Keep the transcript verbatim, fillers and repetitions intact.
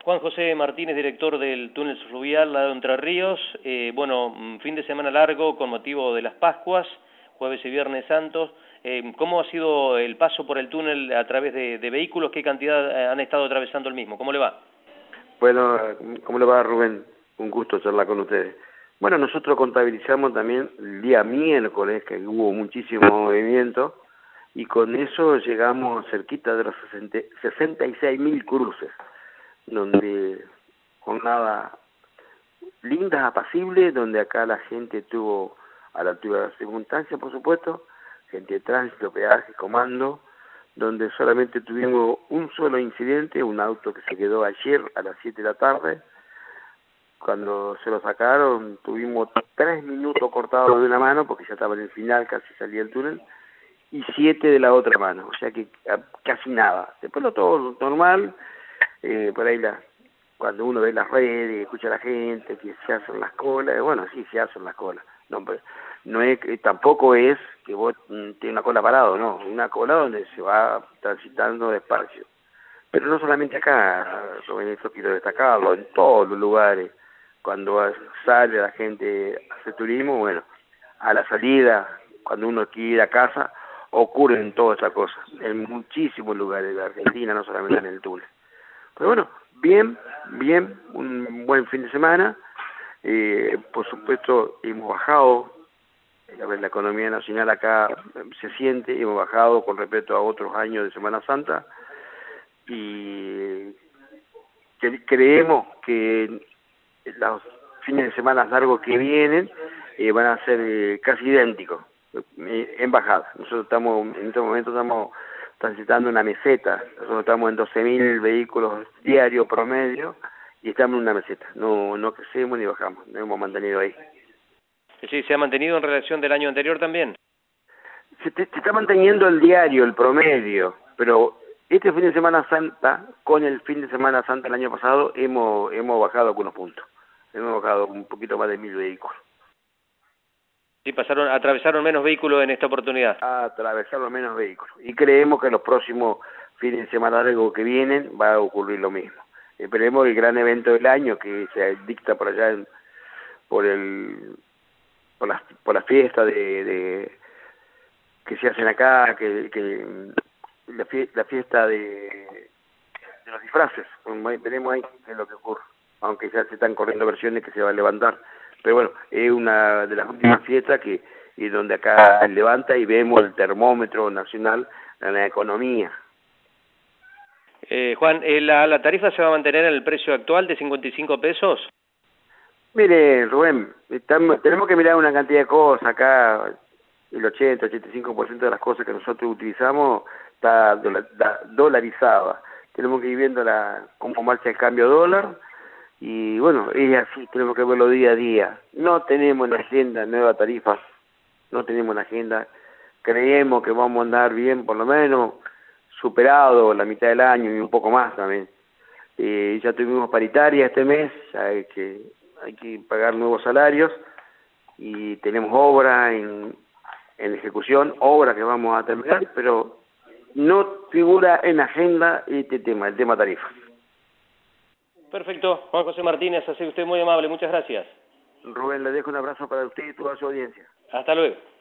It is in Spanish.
Juan José Martínez, director del túnel fluvial Lado Entre Ríos. Eh, bueno, fin de semana largo con motivo de las Pascuas, jueves y viernes santos. Eh, ¿Cómo ha sido el paso por el túnel a través de, de vehículos? ¿Qué cantidad han estado atravesando el mismo? ¿Cómo le va? Bueno, ¿cómo le va, Rubén? Un gusto charlar con ustedes. Bueno, nosotros contabilizamos también el día miércoles, que hubo muchísimo movimiento, y con eso llegamos cerquita de los sesenta y seis mil cruces, donde jornada linda, apacible, donde acá la gente tuvo a la altura de las circunstancias, por supuesto, gente de tránsito, peaje, comando, donde solamente tuvimos un solo incidente, un auto que se quedó ayer a las siete de la tarde. Cuando se lo sacaron tuvimos tres minutos cortados de una mano, porque ya estaba en el final, casi salía el túnel, y siete de la otra mano, o sea que casi nada. Después lo todo normal, eh, por ahí la, cuando uno ve las redes, escucha a la gente, que se hacen las colas, bueno, sí, se hacen las colas. No, pero no es, tampoco es que vos tenés una cola parado, no, una cola donde se va transitando despacio. Pero no solamente acá, Rubén, eso quiero destacarlo, en todos los lugares, cuando sale la gente a hacer turismo, bueno, a la salida, cuando uno quiere ir a casa, ocurren todas esas cosas, en muchísimos lugares de Argentina, no solamente en el túnel. Pero bueno, bien, bien, un buen fin de semana, eh, por supuesto hemos bajado, a ver, la economía nacional acá se siente, hemos bajado con respecto a otros años de Semana Santa, y que creemos que los fines de semana largos que vienen eh, van a ser eh, casi idénticos eh, en bajada. Nosotros estamos, en este momento estamos transitando una meseta, nosotros estamos en doce mil vehículos diarios promedio y estamos en una meseta, no, no crecemos ni bajamos, nos hemos mantenido ahí. Sí, ¿se ha mantenido en relación del año anterior también? Se, te, se está manteniendo el diario, el promedio, pero este fin de Semana Santa, con el fin de Semana Santa el año pasado, hemos hemos bajado algunos puntos. Hemos bajado un poquito más de mil vehículos. Sí, pasaron, atravesaron menos vehículos en esta oportunidad. Atravesaron menos vehículos. Y creemos que en los próximos fines de semana largos que vienen va a ocurrir lo mismo. Esperemos el gran evento del año que se dicta por allá en, por el por las por la fiesta de, de que se hacen acá, que, que la, fie, la fiesta de, de los disfraces. Veremos ahí qué es lo que ocurre, aunque ya se están corriendo versiones que se va a levantar. Pero bueno, es una de las últimas fiestas que y donde acá levanta y vemos el termómetro nacional en la economía. Eh, Juan, ¿la, ¿la tarifa se va a mantener en el precio actual de cincuenta y cinco pesos? Mire, Rubén, estamos, tenemos que mirar una cantidad de cosas acá. El ochenta, ochenta y cinco por ciento de las cosas que nosotros utilizamos está dolarizada. Tenemos que ir viendo la, cómo marcha el cambio dólar. Y bueno, es así, tenemos que verlo día a día. No tenemos en la agenda nueva tarifa, no tenemos en la agenda. Creemos que vamos a andar bien, por lo menos, superado la mitad del año y un poco más también. Eh, ya tuvimos paritaria este mes, ya hay que, hay que pagar nuevos salarios y tenemos obra en, en ejecución, obra que vamos a terminar, pero no figura en agenda este tema, el tema tarifa. Perfecto, Juan José Martínez, ha sido usted muy amable, muchas gracias. Rubén, le dejo un abrazo para usted y toda su audiencia. Hasta luego.